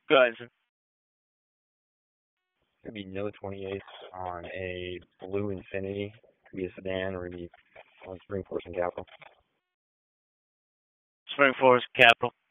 Go ahead, sir. Could be no 28 on a blue Infiniti. Could be a sedan or maybe on Spring Force and Capital. Spring Forest Capital.